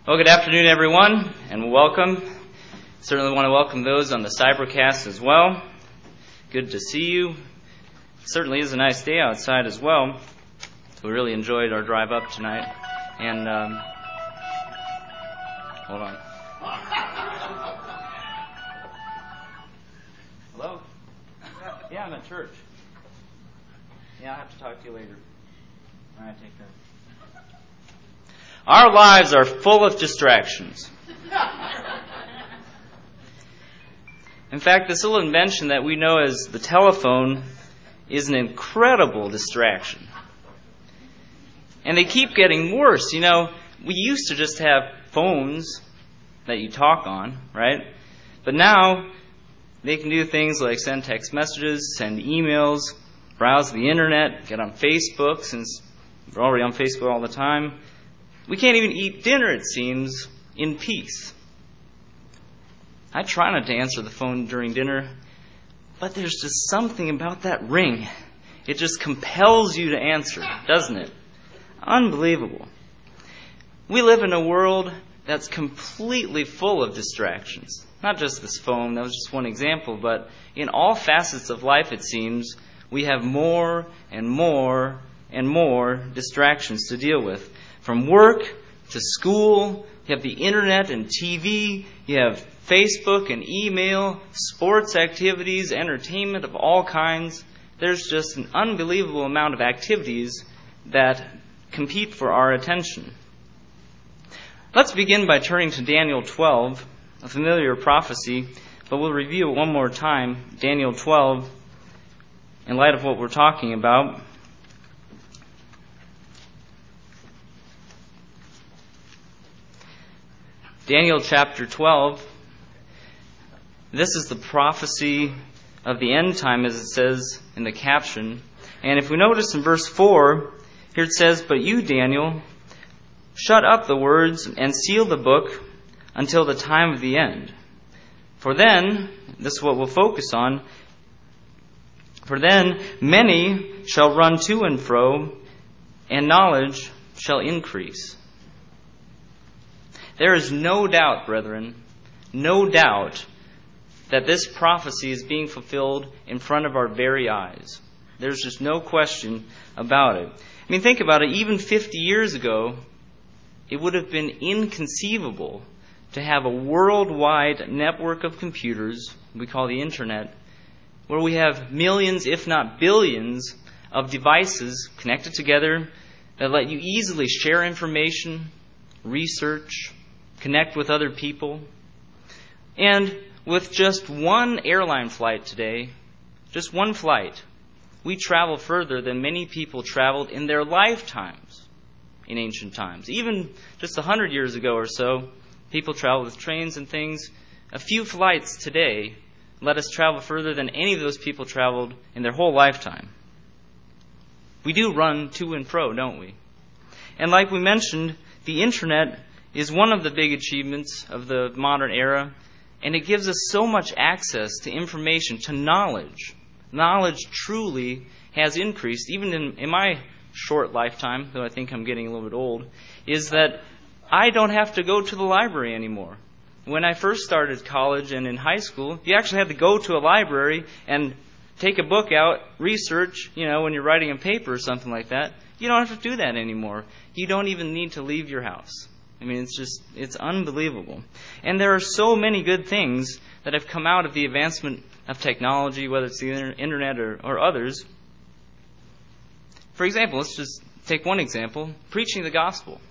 Well, good afternoon, everyone, and welcome. Certainly want to welcome those on the Cybercast as well. Good to see you. It certainly is a nice day outside as well. We really enjoyed our drive up tonight. And, hold on. Hello? Yeah, I'm at church. Yeah, I'll have to talk to you later. All right, take care. Our lives are full of distractions. In fact, this little invention that we know as the telephone is an incredible distraction. And they keep getting worse. You know, we used to just have phones that you talk on, right? But now they can do things like send text messages, send emails, browse the internet, get on Facebook, since we're already on Facebook all the time. We can't even eat dinner, it seems, in peace. I try not to answer the phone during dinner, but there's just something about that ring. It just compels you to answer, doesn't it? Unbelievable. We live in a world that's completely full of distractions. Not just this phone, that was just one example, but in all facets of life, it seems, we have more and more and more distractions to deal with. From work to school, you have the internet and TV, you have Facebook and email, sports activities, entertainment of all kinds. There's just an unbelievable amount of activities that compete for our attention. Let's begin by turning to Daniel 12, a familiar prophecy, but we'll review it one more time, Daniel 12, in light of what we're talking about. Daniel chapter 12, this is the prophecy of the end time, as it says in the caption. And if we notice in verse 4, here it says, "But you, Daniel, shut up the words and seal the book until the time of the end. For then," this is what we'll focus on, "for then many shall run to and fro, and knowledge shall increase." There is no doubt, brethren, no doubt that this prophecy is being fulfilled in front of our very eyes. There's just no question about it. I mean, think about it. Even 50 years ago, it would have been inconceivable to have a worldwide network of computers, we call the internet, where we have millions, if not billions, of devices connected together that let you easily share information, research, connect with other people. And with just one airline flight today, just one flight, we travel further than many people traveled in their lifetimes in ancient times. Even just 100 years ago or so, people traveled with trains and things. A few flights today let us travel further than any of those people traveled in their whole lifetime. We do run to and fro, don't we? And like we mentioned, the internet is one of the big achievements of the modern era, and it gives us so much access to information, to knowledge. Knowledge truly has increased, even in my short lifetime, though I think I'm getting a little bit old, is that I don't have to go to the library anymore. When I first started college and in high school, you actually had to go to a library and take a book out, research, when you're writing a paper or something like that. You don't have to do that anymore. You don't even need to leave your house. I mean, it's unbelievable. And there are so many good things that have come out of the advancement of technology, whether it's the internet or others. For example, let's just take one example, preaching the gospel.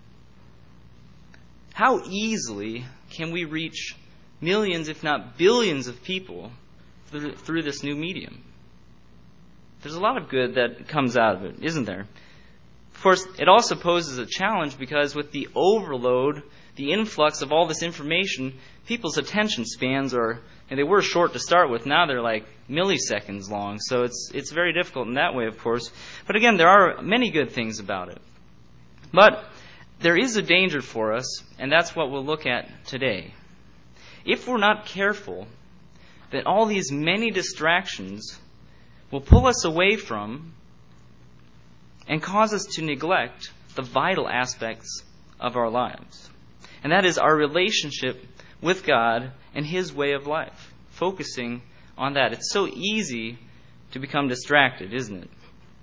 How easily can we reach millions, if not billions of people through this new medium? There's a lot of good that comes out of it, isn't there? Of course, it also poses a challenge because with the overload, the influx of all this information, people's attention spans they were short to start with. Now they're like milliseconds long. So it's very difficult in that way, of course. But again, there are many good things about it. But there is a danger for us, and that's what we'll look at today. If we're not careful, then all these many distractions will pull us away from and cause us to neglect the vital aspects of our lives. And that is our relationship with God and His way of life. Focusing on that. It's so easy to become distracted, isn't it?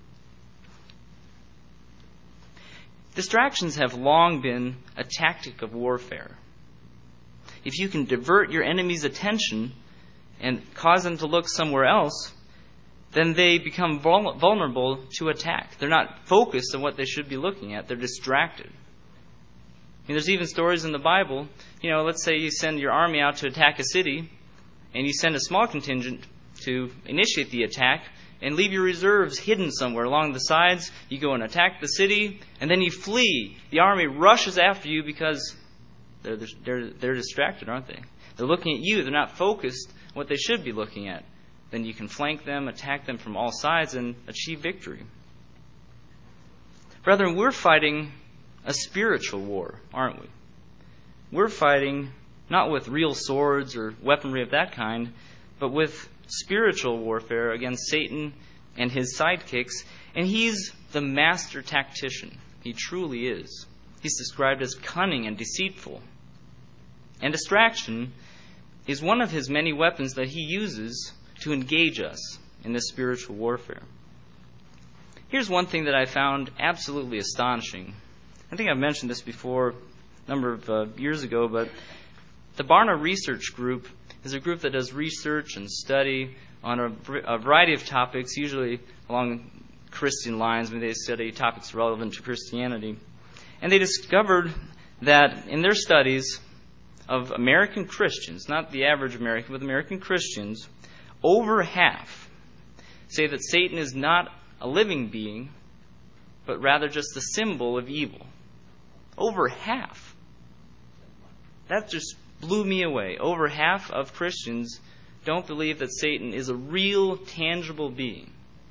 Distractions have long been a tactic of warfare. If you can divert your enemy's attention and cause them to look somewhere else, then they become vulnerable to attack. They're not focused on what they should be looking at. They're distracted. There's even stories in the Bible. Let's say you send your army out to attack a city, and you send a small contingent to initiate the attack, and leave your reserves hidden somewhere along the sides. You go and attack the city, and then you flee. The army rushes after you because they're distracted, aren't they? They're looking at you. They're not focused on what they should be looking at. Then you can flank them, attack them from all sides, and achieve victory. Brethren, we're fighting a spiritual war, aren't we? We're fighting not with real swords or weaponry of that kind, but with spiritual warfare against Satan and his sidekicks. And he's the master tactician. He truly is. He's described as cunning and deceitful. And distraction is one of his many weapons that he uses to engage us in this spiritual warfare. Here's one thing that I found absolutely astonishing. I think I've mentioned this before a number of years ago, but the Barna Research Group is a group that does research and study on a variety of topics, usually along Christian lines. They study topics relevant to Christianity. And they discovered that in their studies of American Christians, not the average American, but American Christians, over half say that Satan is not a living being, but rather just a symbol of evil. Over half. That just blew me away. Over half of Christians don't believe that Satan is a real, tangible being.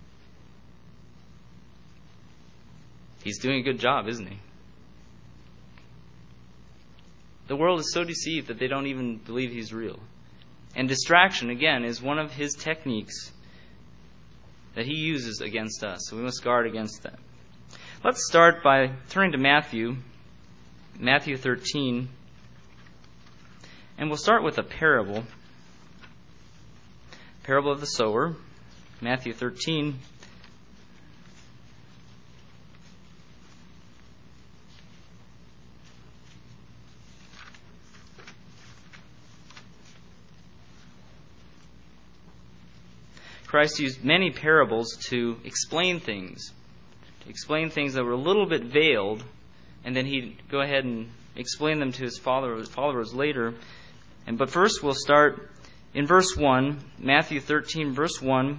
He's doing a good job, isn't he? The world is so deceived that they don't even believe he's real. And distraction, again, is one of his techniques that he uses against us. So we must guard against that. Let's start by turning to Matthew 13. And we'll start with a parable. Parable of the sower. Matthew 13. Christ used many parables to explain things that were a little bit veiled, and then he'd go ahead and explain them to his followers later. But first we'll start in verse 1, Matthew 13, verse 1,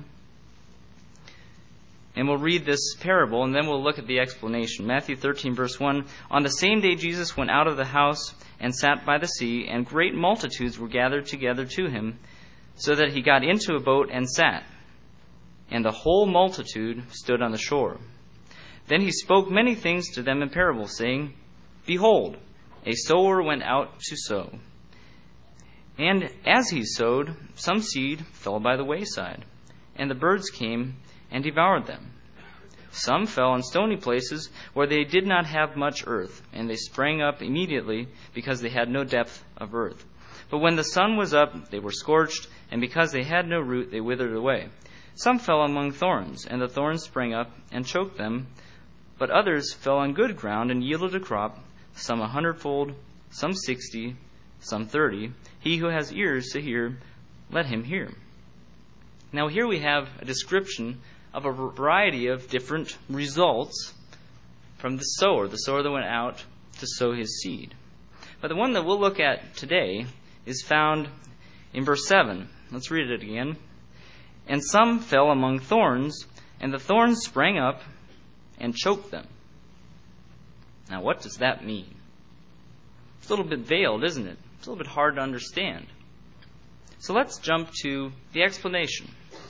and we'll read this parable, and then we'll look at the explanation. Matthew 13, verse 1, On the same day Jesus went out of the house and sat by the sea, and great multitudes were gathered together to him, so that he got into a boat and sat. And the whole multitude stood on the shore. Then he spoke many things to them in parables, saying, Behold, a sower went out to sow. And as he sowed, some seed fell by the wayside, and the birds came and devoured them. Some fell on stony places where they did not have much earth, and they sprang up immediately because they had no depth of earth. But when the sun was up, they were scorched, and because they had no root, they withered away. Some fell among thorns, and the thorns sprang up and choked them. But others fell on good ground and yielded a crop, some 100-fold, some 60, some 30. He who has ears to hear, let him hear. Now here we have a description of a variety of different results from the sower that went out to sow his seed. But the one that we'll look at today is found in verse 7. Let's read it again. And some fell among thorns, and the thorns sprang up and choked them. Now, what does that mean? It's a little bit veiled, isn't it? It's a little bit hard to understand. So let's jump to the explanation.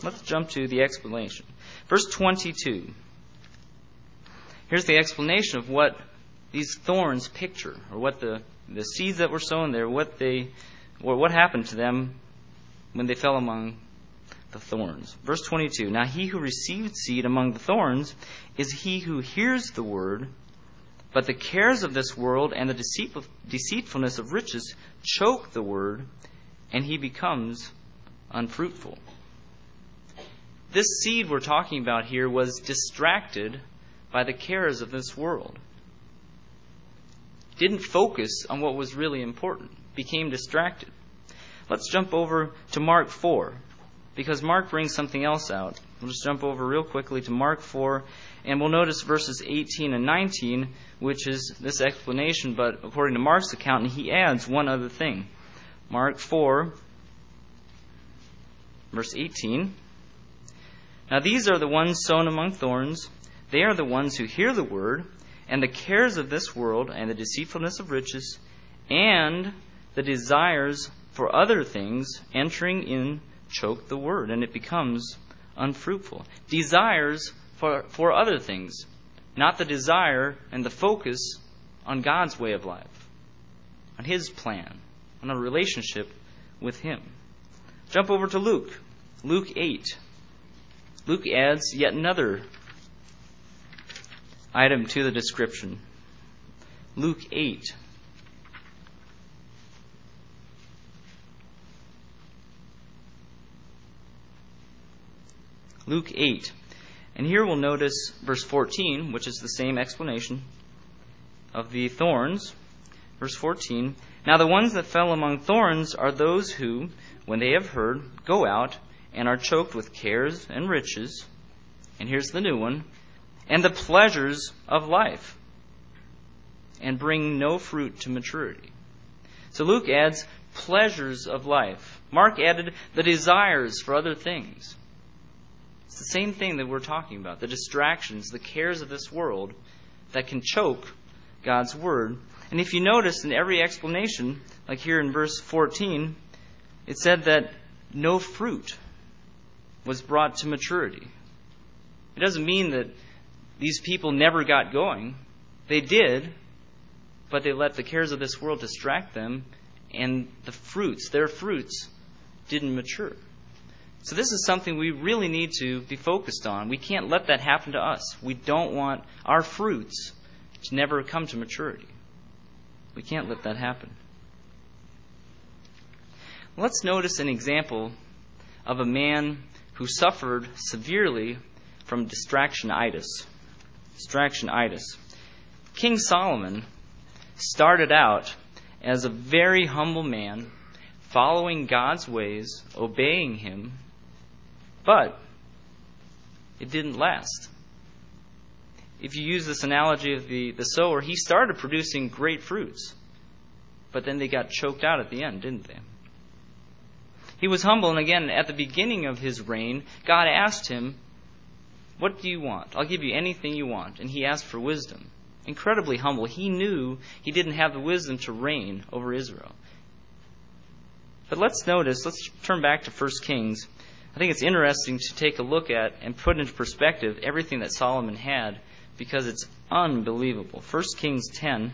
Verse 22. Here's the explanation of what these thorns picture, or what the seeds that were sown there, what happened to them when they fell among the thorns. Verse 22. Now he who received seed among the thorns is he who hears the word, But the cares of this world and the deceitfulness of riches choke the word, and he becomes unfruitful. This seed we're talking about here was distracted by the cares of this world. Didn't focus on what was really important. Became distracted. Let's jump over to Mark 4, because Mark brings something else out. We'll just jump over real quickly to Mark 4, and we'll notice verses 18 and 19, which is this explanation, but according to Mark's account, he adds one other thing. Mark 4, verse 18. Now these are the ones sown among thorns. They are the ones who hear the word, and the cares of this world, and the deceitfulness of riches, and the desires for other things entering in choke the word, and it becomes unfruitful. Desires for other things, not the desire and the focus on God's way of life, on His plan, on a relationship with Him. Jump over to Luke. Luke 8. Luke adds yet another item to the description. Luke 8. Luke 8. And here we'll notice verse 14, which is the same explanation of the thorns. Verse 14. Now the ones that fell among thorns are those who, when they have heard, go out and are choked with cares and riches. And here's the new one. And the pleasures of life, and bring no fruit to maturity. So Luke adds pleasures of life. Mark added the desires for other things. It's the same thing that we're talking about. The distractions, the cares of this world that can choke God's word. And if you notice in every explanation, like here in verse 14, it said that no fruit was brought to maturity. It doesn't mean that these people never got going. They did, but they let the cares of this world distract them, and their fruits, didn't mature. So this is something we really need to be focused on. We can't let that happen to us. We don't want our fruits to never come to maturity. We can't let that happen. Let's notice an example of a man who suffered severely from distractionitis. King Solomon started out as a very humble man, following God's ways, obeying Him, but it didn't last. If you use this analogy of the sower, he started producing great fruits, but then they got choked out at the end, didn't they? He was humble, and again, at the beginning of his reign, God asked him, "What do you want? I'll give you anything you want." And he asked for wisdom. Incredibly humble. He knew he didn't have the wisdom to reign over Israel. But let's turn back to 1 Kings. I think it's interesting to take a look at and put into perspective everything that Solomon had, because it's unbelievable. 1 Kings 10.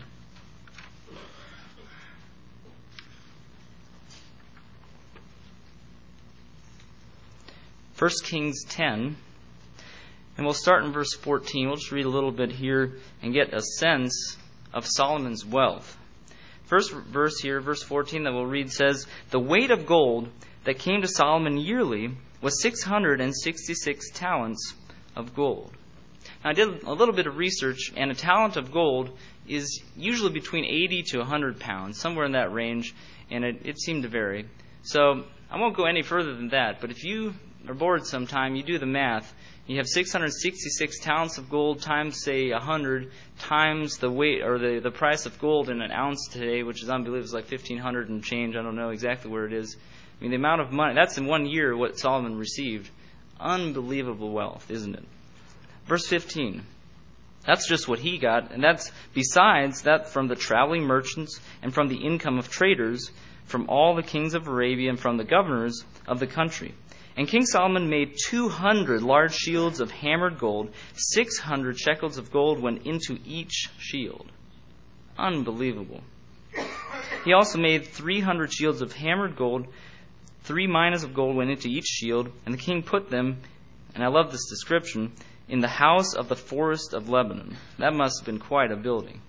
1 Kings 10. And we'll start in verse 14. We'll just read a little bit here and get a sense of Solomon's wealth. First verse here, verse 14 that we'll read says, "The weight of gold that came to Solomon yearly was 666 talents of gold." Now, I did a little bit of research, and a talent of gold is usually between 80 to 100 pounds, somewhere in that range, and it seemed to vary. So I won't go any further than that, but if you are bored sometime, you do the math. You have 666 talents of gold times, say, 100, times the weight or the price of gold in an ounce today, which is unbelievable. It's like 1,500 and change. I don't know exactly where it is. I mean, the amount of money, that's in 1 year what Solomon received. Unbelievable wealth, isn't it? Verse 15. That's just what he got, and that's besides that from the traveling merchants and from the income of traders, from all the kings of Arabia and from the governors of the country. And King Solomon made 200 large shields of hammered gold. 600 shekels of gold went into each shield. Unbelievable. He also made 300 shields of hammered gold. 3 minas of gold went into each shield. And the king put them, and I love this description, in the house of the forest of Lebanon. That must have been quite a building.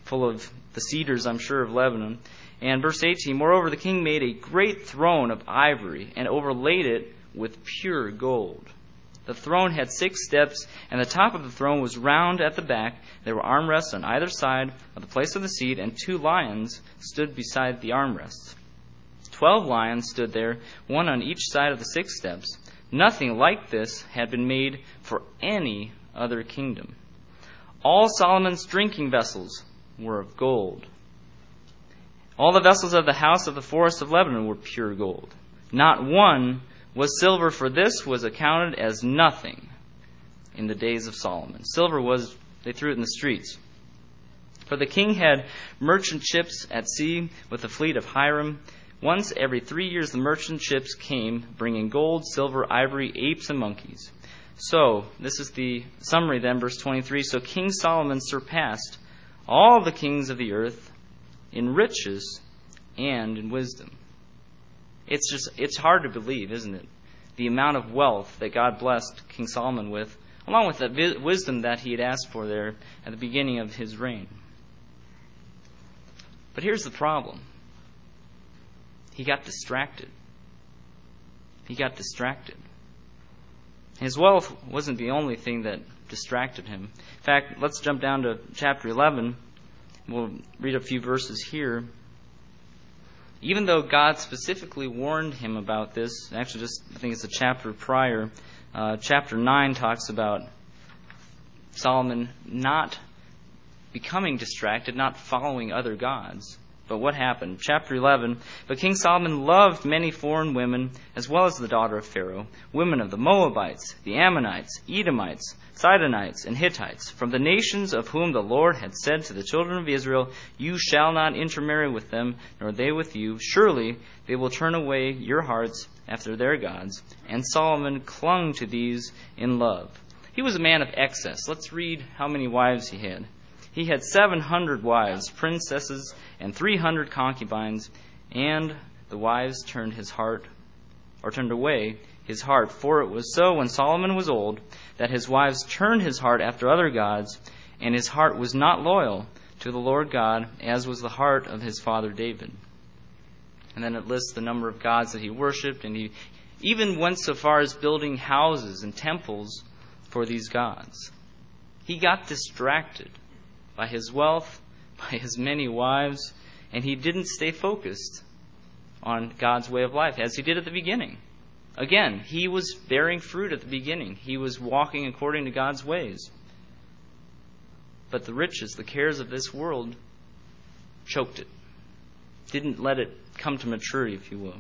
full of the cedars, I'm sure, of Lebanon. And verse 18, moreover, the king made a great throne of ivory and overlaid it with pure gold. The throne had 6 steps, and the top of the throne was round at the back. There were armrests on either side of the place of the seat, and 2 lions stood beside the armrests. 12 lions stood there, one on each side of the 6 steps. Nothing like this had been made for any other kingdom. All Solomon's drinking vessels were of gold. All the vessels of the house of the forest of Lebanon were pure gold. Not one was silver, for this was accounted as nothing in the days of Solomon. Silver was, they threw it in the streets. For the king had merchant ships at sea with the fleet of Hiram. Once every 3 years the merchant ships came, bringing gold, silver, ivory, apes, and monkeys. So, this is the summary then, verse 23. So King Solomon surpassed all the kings of the earth in riches and in wisdom. It's hard to believe, isn't it? The amount of wealth that God blessed King Solomon with, along with the wisdom that he had asked for there at the beginning of his reign. But here's the problem. He got distracted. His wealth wasn't the only thing that distracted him. In fact, let's jump down to chapter 11. We'll read a few verses here. Even though God specifically warned him about this, actually I think it's a chapter prior, chapter 9 talks about Solomon not becoming distracted, not following other gods. But what happened? Chapter 11, but King Solomon loved many foreign women, as well as the daughter of Pharaoh, women of the Moabites, the Ammonites, Edomites, Sidonites, and Hittites, from the nations of whom the Lord had said to the children of Israel, you shall not intermarry with them, nor they with you. Surely they will turn away your hearts after their gods. And Solomon clung to these in love. He was a man of excess. Let's read how many wives he had. He had 700 wives, princesses, and 300 concubines, and the wives turned away his heart. For it was so when Solomon was old that his wives turned his heart after other gods, and his heart was not loyal to the Lord God, as was the heart of his father David. And then it lists the number of gods that he worshipped, and he even went so far as building houses and temples for these gods. He got distracted by his wealth, by his many wives, and he didn't stay focused on God's way of life as he did at the beginning. Again, he was bearing fruit at the beginning. He was walking according to God's ways. But the riches, the cares of this world, choked it. Didn't let it come to maturity, if you will.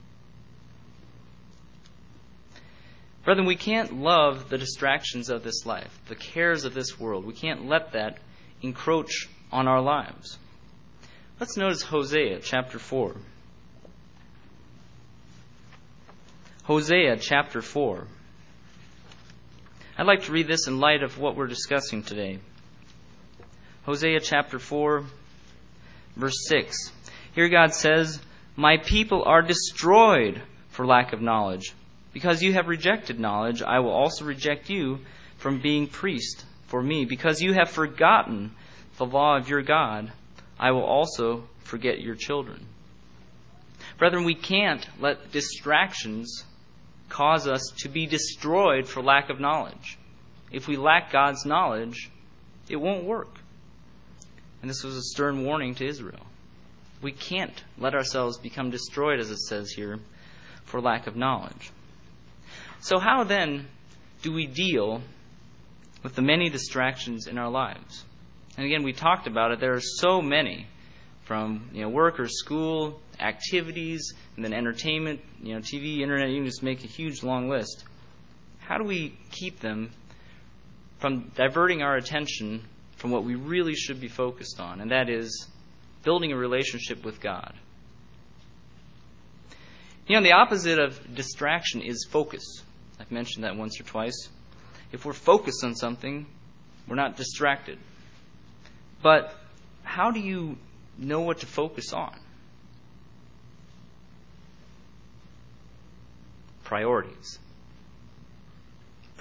Brethren, we can't love the distractions of this life, the cares of this world. We can't let that encroach on our lives. Let's notice Hosea chapter 4. Hosea chapter 4. I'd like to read this in light of what we're discussing today. Hosea chapter 4, verse 6. Here God says, my people are destroyed for lack of knowledge. Because you have rejected knowledge, I will also reject you from being priest for me. Because you have forgotten the law of your God, I will also forget your children. Brethren, we can't let distractions cause us to be destroyed for lack of knowledge. If we lack God's knowledge, it won't work. And this was a stern warning to Israel. We can't let ourselves become destroyed, as it says here, for lack of knowledge. So how then do we deal with the many distractions in our lives? And again, we talked about it. There are so many, from work or school, activities, and then entertainment, TV, internet. You can just make a huge long list. How do we keep them from diverting our attention from what we really should be focused on? And that is building a relationship with God. The opposite of distraction is focus. I've mentioned that once or twice. If we're focused on something, we're not distracted. But how do you know what to focus on? Priorities.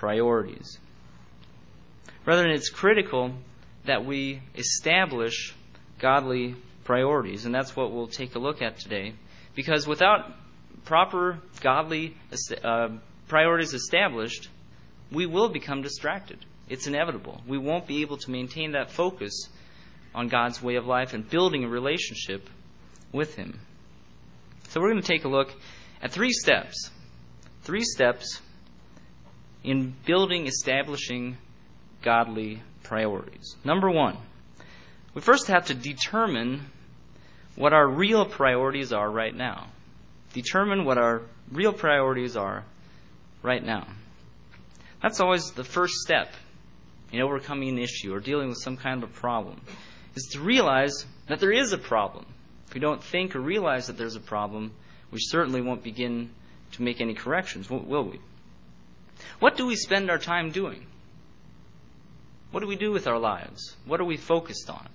Brethren, it's critical that we establish godly priorities. And that's what we'll take a look at today. Because without proper godly priorities established, we will become distracted. It's inevitable. We won't be able to maintain that focus on God's way of life and building a relationship with Him. So we're going to take a look at 3 steps. 3 steps in establishing godly priorities. Number 1, we first have to determine what our real priorities are right now. Determine what our real priorities are right now. That's always the first step in overcoming an issue or dealing with some kind of a problem, is to realize that there is a problem. If we don't think or realize that there's a problem, we certainly won't begin to make any corrections, will we? What do we spend our time doing? What do we do with our lives? What are we focused on?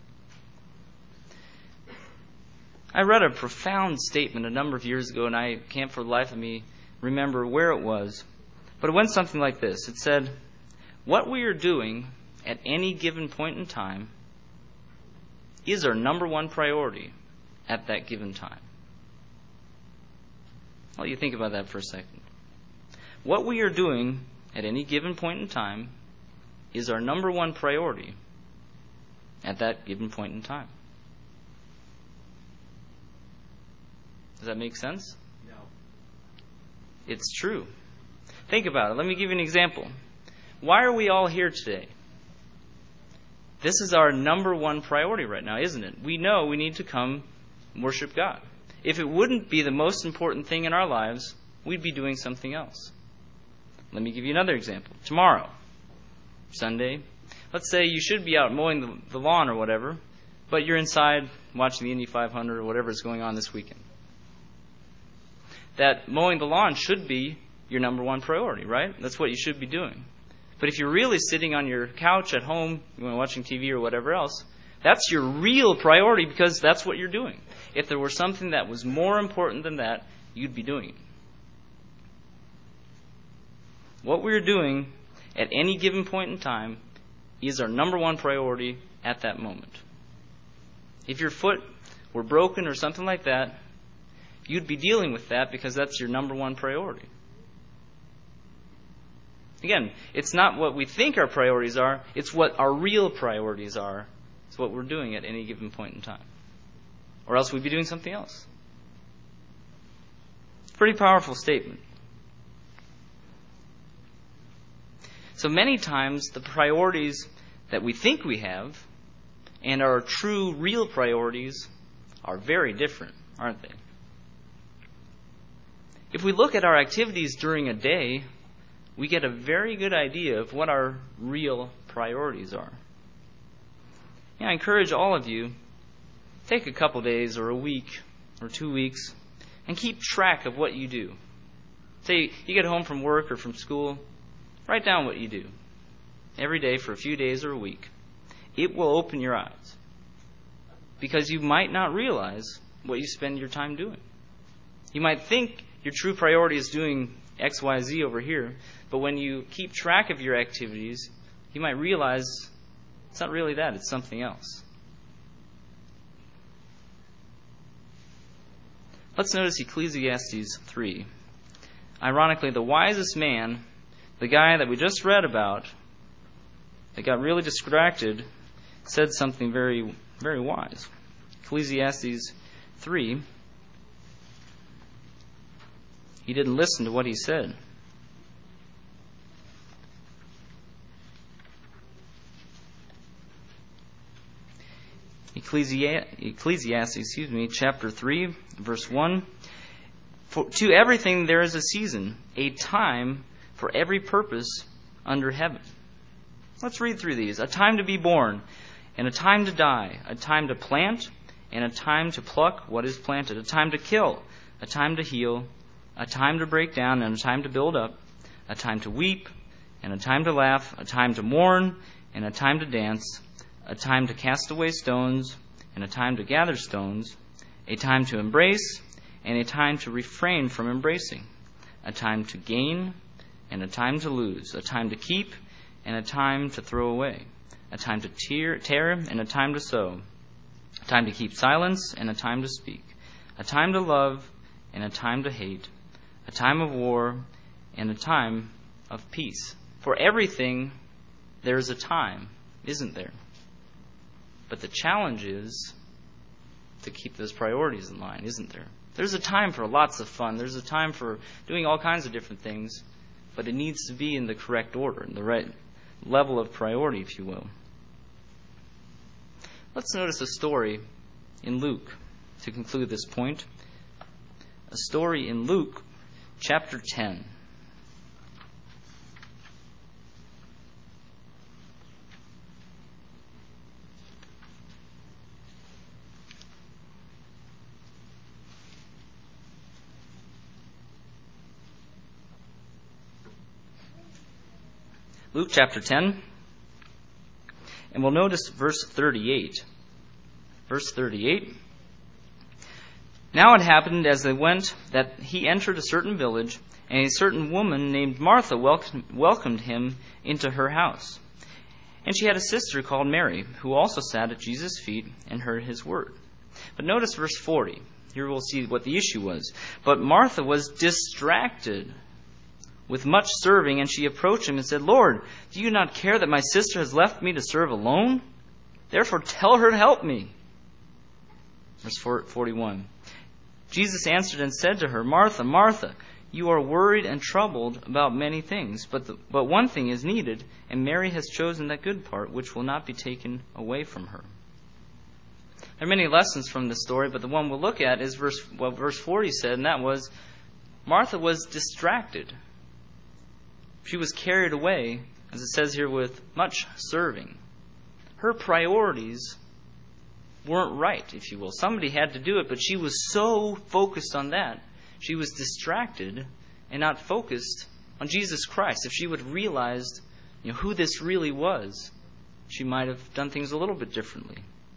I read a profound statement a number of years ago, and I can't for the life of me remember where it was, but it went something like this. It said, what we are doing at any given point in time is our number 1 priority at that given time. I'll let you think about that for a second. What we are doing at any given point in time is our number 1 priority at that given point in time. Does that make sense? No. It's true. Think about it. Let me give you an example. Why are we all here today? This is our number 1 priority right now, isn't it? We know we need to come worship God. If it wouldn't be the most important thing in our lives, we'd be doing something else. Let me give you another example. Tomorrow, Sunday, let's say you should be out mowing the lawn or whatever, but you're inside watching the Indy 500 or whatever is going on this weekend. That mowing the lawn should be your number 1 priority, right? That's what you should be doing. But if you're really sitting on your couch at home, watching TV or whatever else, that's your real priority because that's what you're doing. If there were something that was more important than that, you'd be doing it. What we're doing at any given point in time is our number 1 priority at that moment. If your foot were broken or something like that, you'd be dealing with that because that's your number 1 priority. Again, it's not what we think our priorities are, it's what our real priorities are. It's what we're doing at any given point in time. Or else we'd be doing something else. It's a pretty powerful statement. So many times the priorities that we think we have and our true, real priorities are very different, aren't they? If we look at our activities during a day, we get a very good idea of what our real priorities are. I encourage all of you, take a couple days or a week or 2 weeks and keep track of what you do. Say you get home from work or from school, write down what you do every day for a few days or a week. It will open your eyes because you might not realize what you spend your time doing. You might think your true priority is doing X, Y, Z over here, but when you keep track of your activities, you might realize it's not really that, it's something else. Let's notice Ecclesiastes 3. Ironically, the wisest man, the guy that we just read about, that got really distracted, said something very, very wise. Ecclesiastes 3. He didn't listen to what he said. Ecclesiastes, chapter 3, verse 1. To everything there is a season, a time for every purpose under heaven. Let's read through these. A time to be born, and a time to die. A time to plant, and a time to pluck what is planted. A time to kill, a time to heal. A time to break down, and a time to build up. A time to weep, and a time to laugh. A time to mourn, and a time to dance. A time to cast away stones, and a time to gather stones. A time to embrace, and a time to refrain from embracing. A time to gain, and a time to lose. A time to keep, and a time to throw away. A time to tear, and a time to sow. a time to keep silence and a time to speak, a time to love and a time to hate, a time of war and a time of peace. For everything there is a time, isn't there? But the challenge is to keep those priorities in line, isn't there? There's a time for lots of fun. There's a time for doing all kinds of different things, but it needs to be in the correct order, in the right level of priority, if you will. Let's notice a story in Luke to conclude this point. A story in Luke chapter 10. Luke chapter 10, and we'll notice verse 38. Verse 38. Now it happened as they went that he entered a certain village, and a certain woman named Martha welcomed him into her house. And she had a sister called Mary, who also sat at Jesus' feet and heard his word. But notice verse 40. Here we'll see what the issue was. But Martha was distracted with much serving, and she approached him and said, Lord, do you not care that my sister has left me to serve alone? Therefore tell her to help me. Verse 41. Jesus answered and said to her, Martha, Martha, you are worried and troubled about many things, but one thing is needed, and Mary has chosen that good part, which will not be taken away from her. There are many lessons from this story, but the one we'll look at is what verse 40 said, and that was, Martha was distracted. She was carried away, as it says here, with much serving. Her priorities weren't right, if you will. Somebody had to do it, but she was so focused on that, she was distracted and not focused on Jesus Christ. If she would have realized who this really was, she might have done things a little bit differently.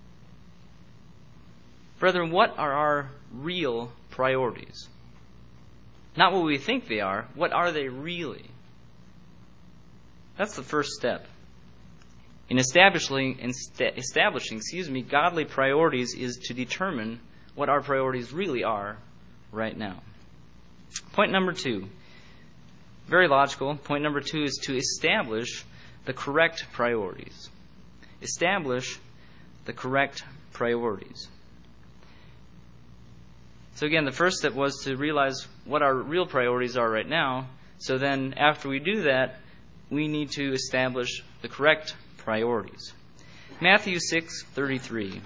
Brethren, what are our real priorities? Not what we think they are. What are they really? That's the first step. In establishing godly priorities is to determine what our priorities really are right now. Point number 2. Very logical. Point number 2 is to establish the correct priorities. Establish the correct priorities. So again, the first step was to realize what our real priorities are right now. So then after we do that, we need to establish the correct priorities. Matthew 6:33.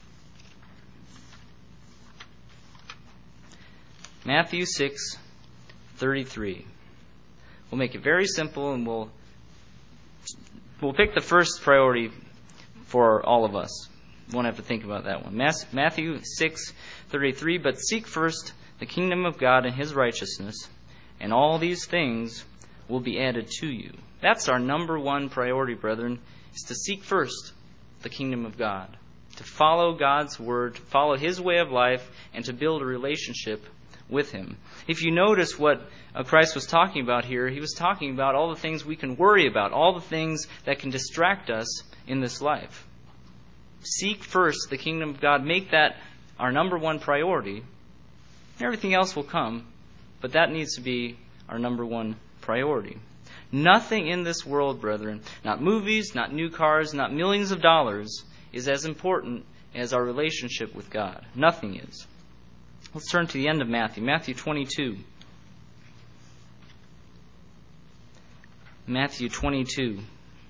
Matthew 6:33. We'll make it very simple, and we'll pick the first priority for all of us. Won't have to think about that one. Matthew 6:33. But seek first the kingdom of God and his righteousness, and all these things will be added to you. That's our number one priority, brethren, is to seek first the kingdom of God, to follow God's word, to follow his way of life, and to build a relationship with him. If you notice what Christ was talking about here, he was talking about all the things we can worry about, all the things that can distract us in this life. Seek first the kingdom of God. Make that our number one priority. Everything else will come, but that needs to be our number one priority. Nothing in this world, brethren, not movies, not new cars, not millions of dollars, is as important as our relationship with God. Nothing is. Let's turn to the end of Matthew. Matthew 22. Matthew 22.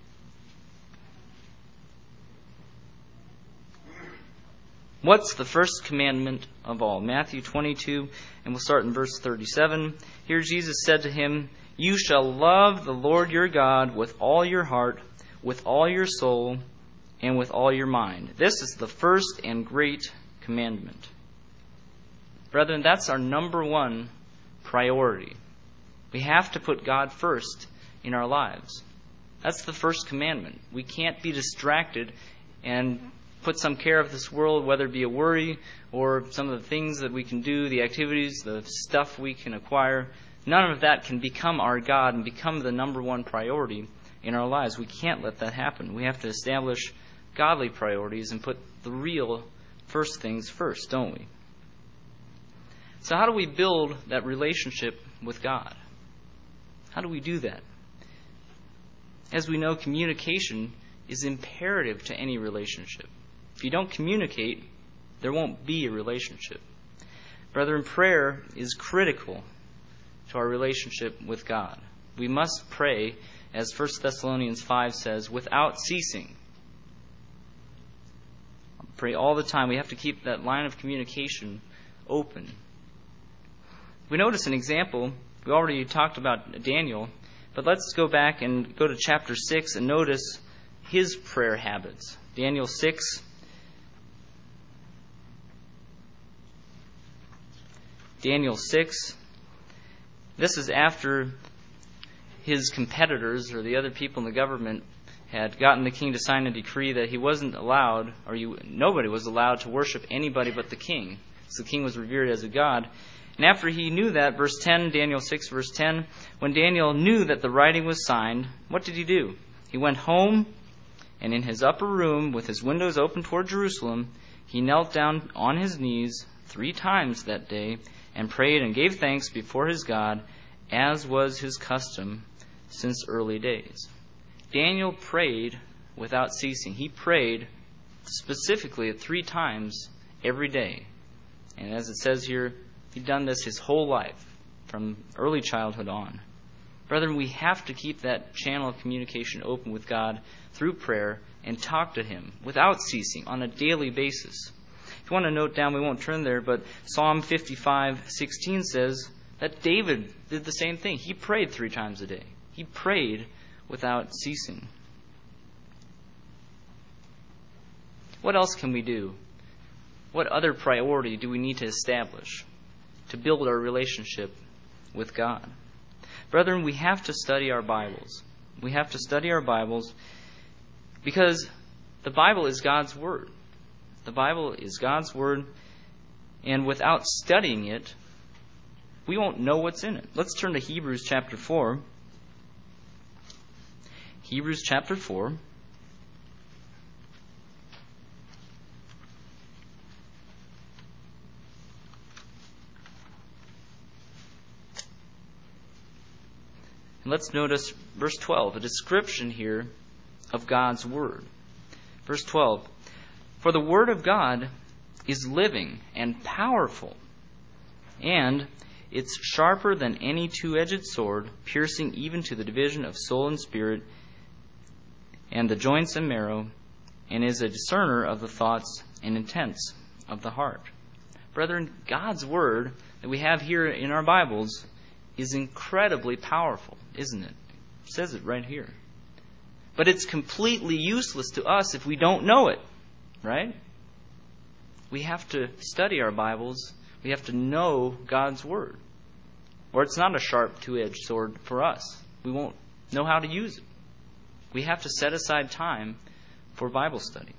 What's the first commandment of all? Matthew 22, and we'll start in verse 37. Here Jesus said to him, You shall love the Lord your God with all your heart, with all your soul, and with all your mind. This is the first and great commandment. Brethren, that's our number one priority. We have to put God first in our lives. That's the first commandment. We can't be distracted and put some care of this world, whether it be a worry or some of the things that we can do, the activities, the stuff we can acquire. None of that can become our God and become the number one priority in our lives. We can't let that happen. We have to establish godly priorities and put the real first things first, don't we? So how do we build that relationship with God? How do we do that? As we know, communication is imperative to any relationship. If you don't communicate, there won't be a relationship. Brethren, prayer is critical to our relationship with God. We must pray, as 1 Thessalonians 5 says, without ceasing. Pray all the time. We have to keep that line of communication open. We notice an example. We already talked about Daniel, but let's go back and go to chapter 6 and notice his prayer habits. Daniel 6. Daniel 6. This is after his competitors, or the other people in the government, had gotten the king to sign a decree that he wasn't allowed, nobody was allowed to worship anybody but the king. So the king was revered as a god. And after he knew that, verse 10, Daniel 6, verse 10, when Daniel knew that the writing was signed, what did he do? He went home, and in his upper room, with his windows open toward Jerusalem, he knelt down on his knees 3 times that day, and prayed and gave thanks before his God, as was his custom since early days. Daniel prayed without ceasing. He prayed specifically 3 times every day. And as it says here, he'd done this his whole life, from early childhood on. Brethren, we have to keep that channel of communication open with God through prayer and talk to Him without ceasing on a daily basis. If you want to note down, we won't turn there, but Psalm 55:16 says that David did the same thing. He prayed 3 times a day. He prayed without ceasing. What else can we do? What other priority do we need to establish to build our relationship with God? Brethren, we have to study our Bibles. We have to study our Bibles because the Bible is God's Word. The Bible is God's Word, and without studying it, we won't know what's in it. Let's turn to Hebrews chapter 4. Hebrews chapter 4. And let's notice verse 12, a description here of God's Word. Verse 12, for the Word of God is living and powerful, and it's sharper than any 2-edged sword, piercing even to the division of soul and spirit, and the joints and marrow, and is a discerner of the thoughts and intents of the heart. Brethren, God's Word that we have here in our Bibles is incredibly powerful, isn't it? It says it right here. But it's completely useless to us if we don't know it, right? We have to study our Bibles. We have to know God's Word. Or it's not a sharp 2-edged sword for us. We won't know how to use it. We have to set aside time for Bible study.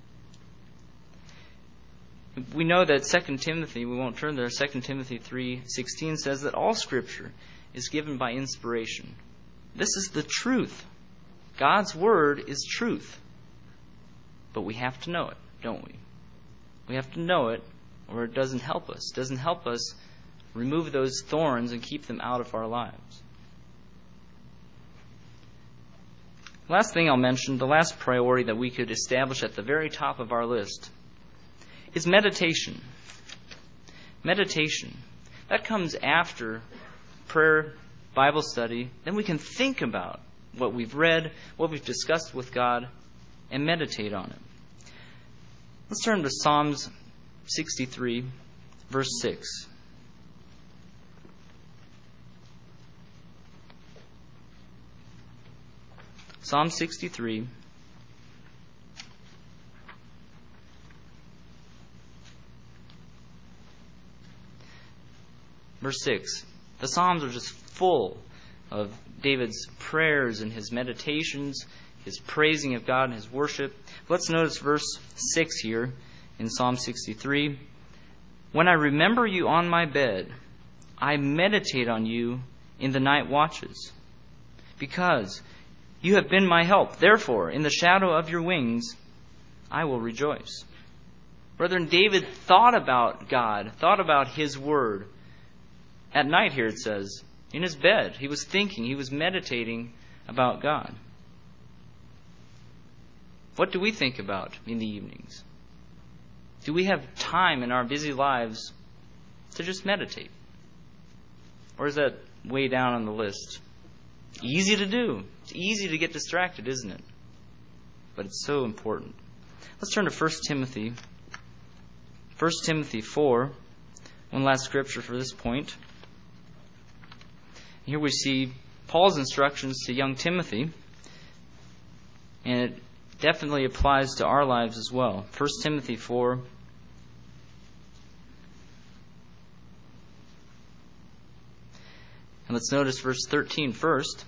We know that 2 Timothy, we won't turn there, 2 Timothy 3:16 says that all Scripture is given by inspiration. This is the truth. God's Word is truth. But we have to know it, don't we? We have to know it, or it doesn't help us. It doesn't help us remove those thorns and keep them out of our lives. Last thing I'll mention, the last priority that we could establish at the very top of our list, is meditation. Meditation. That comes after prayer, Bible study. Then we can think about what we've read, what we've discussed with God, and meditate on it. Let's turn to Psalms 63, verse 6. Psalm 63, verse 6. The Psalms are just full of David's prayers and his meditations, his praising of God and his worship. Let's notice verse 6 here in Psalm 63. When I remember you on my bed, I meditate on you in the night watches, because you have been my help. Therefore, in the shadow of your wings, I will rejoice. Brethren, David thought about God, thought about His Word. At night, here it says, in his bed, he was thinking, he was meditating about God. What do we think about in the evenings? Do we have time in our busy lives to just meditate? Or is that way down on the list? Easy to do. It's easy to get distracted, isn't it? But it's so important. Let's turn to 1 Timothy. 1 Timothy 4. One last scripture for this point. Here we see Paul's instructions to young Timothy. And it definitely applies to our lives as well. 1 Timothy 4. And let's notice verse 13 first.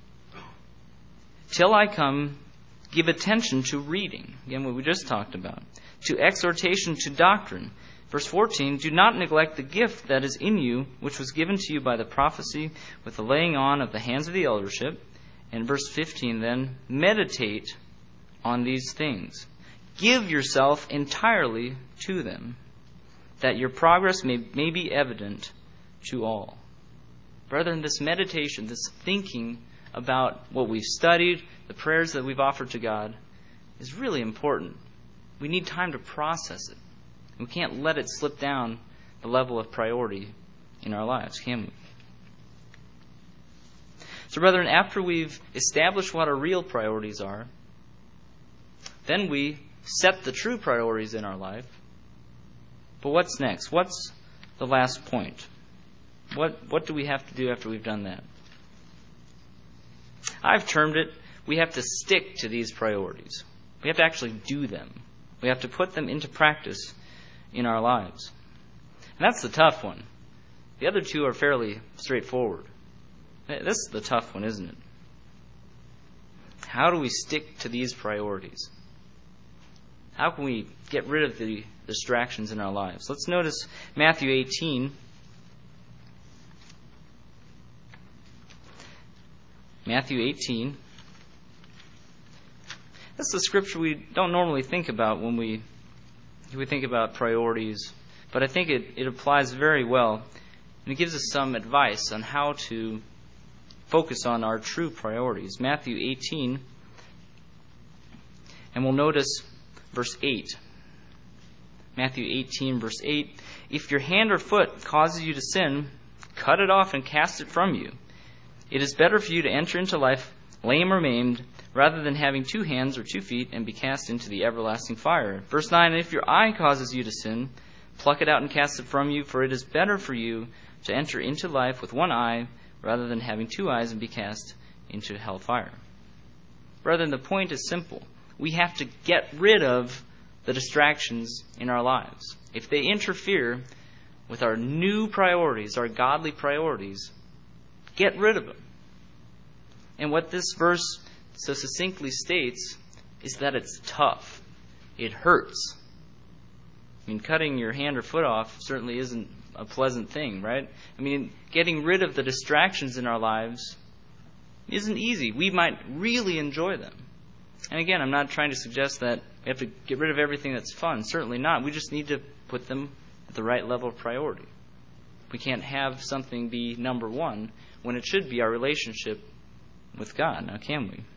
Till I come, give attention to reading. Again, what we just talked about. To exhortation, to doctrine. Verse 14, do not neglect the gift that is in you, which was given to you by the prophecy with the laying on of the hands of the eldership. And verse 15 then, meditate on these things. Give yourself entirely to them, that your progress may be evident to all. Brethren, this meditation, this thinking about what we've studied, the prayers that we've offered to God, is really important. We need time to process it. We can't let it slip down the level of priority in our lives, can we? So, brethren, after we've established what our real priorities are, then we set the true priorities in our life. But what's next? What's the last point? What do we have to do after we've done that? I've termed it, we have to stick to these priorities. We have to actually do them. We have to put them into practice in our lives. And that's the tough one. The other two are fairly straightforward. This is the tough one, isn't it? How do we stick to these priorities? How can we get rid of the distractions in our lives? Let's notice Matthew 18. Matthew 18. That's the scripture we don't normally think about when we think about priorities, but I think it applies very well, and it gives us some advice on how to focus on our true priorities. Matthew 18, and we'll notice verse 8. Matthew 18, verse 8, if your hand or foot causes you to sin, cut it off and cast it from you. It is better for you to enter into life lame or maimed, rather than having 2 hands or 2 feet and be cast into the everlasting fire. Verse 9, and if your eye causes you to sin, pluck it out and cast it from you, for it is better for you to enter into life with 1 eye, rather than having 2 eyes and be cast into hellfire. Brethren, the point is simple. We have to get rid of the distractions in our lives. If they interfere with our new priorities, our godly priorities, get rid of them. And what this verse so succinctly states is that it's tough. It hurts. I mean, cutting your hand or foot off certainly isn't a pleasant thing, right? I mean, getting rid of the distractions in our lives isn't easy. We might really enjoy them. And again, I'm not trying to suggest that we have to get rid of everything that's fun. Certainly not. We just need to put them at the right level of priority. We can't have something be number one when it should be our relationship with God. Now, can we?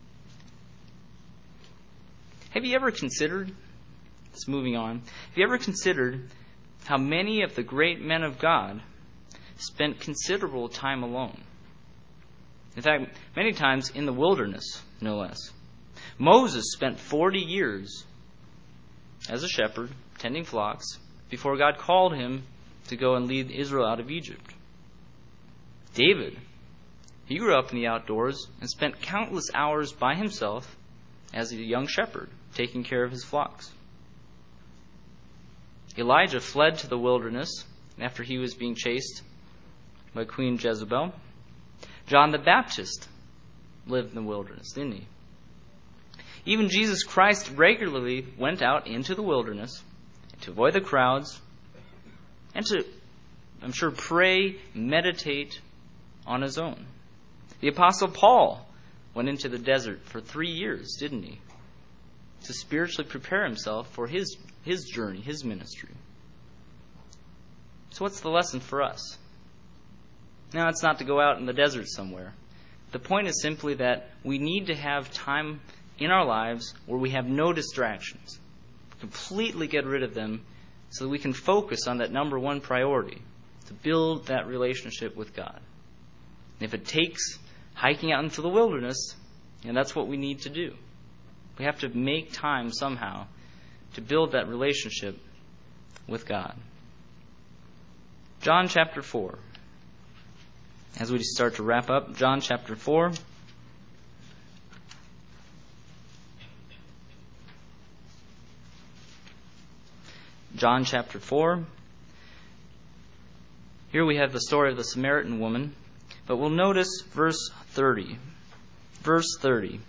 Have you ever considered, just moving on, have you ever considered how many of the great men of God spent considerable time alone? In fact, many times in the wilderness, no less. Moses spent 40 years as a shepherd, tending flocks, before God called him to go and lead Israel out of Egypt. David, he grew up in the outdoors and spent countless hours by himself as a young shepherd, taking care of his flocks. Elijah fled to the wilderness after he was being chased by Queen Jezebel. John the Baptist lived in the wilderness, didn't he? Even Jesus Christ regularly went out into the wilderness to avoid the crowds and to, I'm sure, pray, meditate on his own. The Apostle Paul went into the desert for 3 years, didn't he? To spiritually prepare himself for his his journey, his ministry. So what's the lesson for us? Now, it's not to go out in the desert somewhere. The point is simply that we need to have time in our lives where we have no distractions. Completely get rid of them so that we can focus on that number one priority, to build that relationship with God. And if it takes hiking out into the wilderness, and that's what we need to do. We have to make time somehow to build that relationship with God. John chapter 4. As we start to wrap up, John chapter 4. John chapter 4. Here we have the story of the Samaritan woman, but we'll notice verse 30. Verse 30.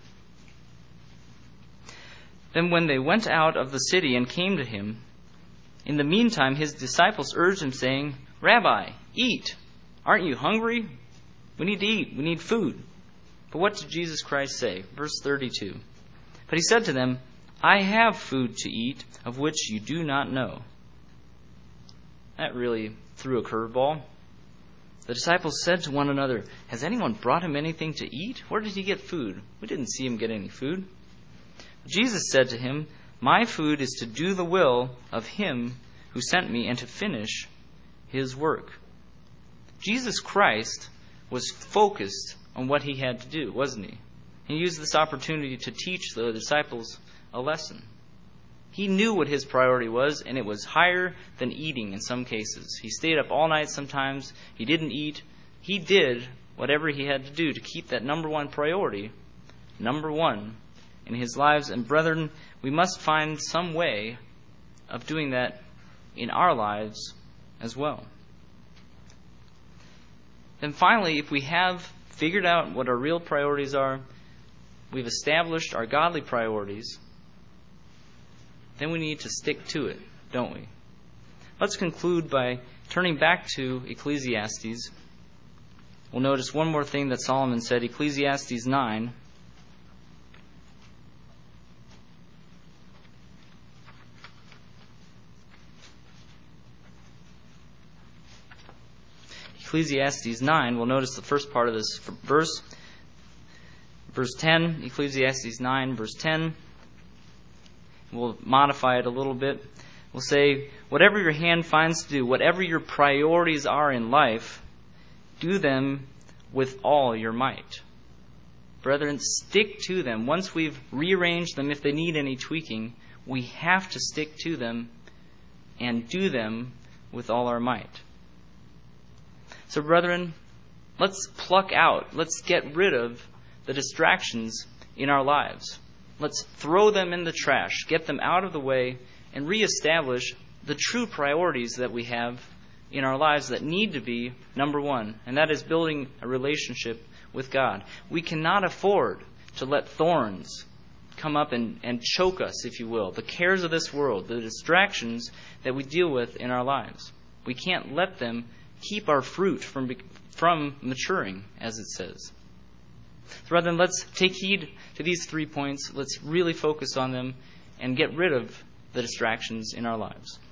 Then when they went out of the city and came to him, in the meantime his disciples urged him, saying, Rabbi, eat. Aren't you hungry? We need to eat. We need food. But what did Jesus Christ say? Verse 32. But he said to them, I have food to eat of which you do not know. That really threw a curveball. The disciples said to one another, Has anyone brought him anything to eat? Where did he get food? We didn't see him get any food. Jesus said to him, My food is to do the will of him who sent me and to finish his work. Jesus Christ was focused on what he had to do, wasn't he? He used this opportunity to teach the disciples a lesson. He knew what his priority was, and it was higher than eating in some cases. He stayed up all night sometimes. He didn't eat. He did whatever he had to do to keep that number one priority, number one, in his lives. And brethren, we must find some way of doing that in our lives as well. Then finally, if we have figured out what our real priorities are, we've established our godly priorities, then we need to stick to it, don't we? Let's conclude by turning back to Ecclesiastes. We'll notice one more thing that Solomon said, Ecclesiastes 9. Ecclesiastes 9, we'll notice the first part of this verse. Verse 10, Ecclesiastes 9, verse 10. We'll modify it a little bit. We'll say, whatever your hand finds to do, whatever your priorities are in life, do them with all your might. Brethren, stick to them. Once we've rearranged them, if they need any tweaking, we have to stick to them and do them with all our might. So, brethren, let's pluck out, let's get rid of the distractions in our lives. Let's throw them in the trash, get them out of the way, and reestablish the true priorities that we have in our lives that need to be number one, and that is building a relationship with God. We cannot afford to let thorns come up and choke us, if you will, the cares of this world, the distractions that we deal with in our lives. We can't let them keep our fruit from maturing, as it says. So rather than let's take heed to these 3 points, let's really focus on them and get rid of the distractions in our lives.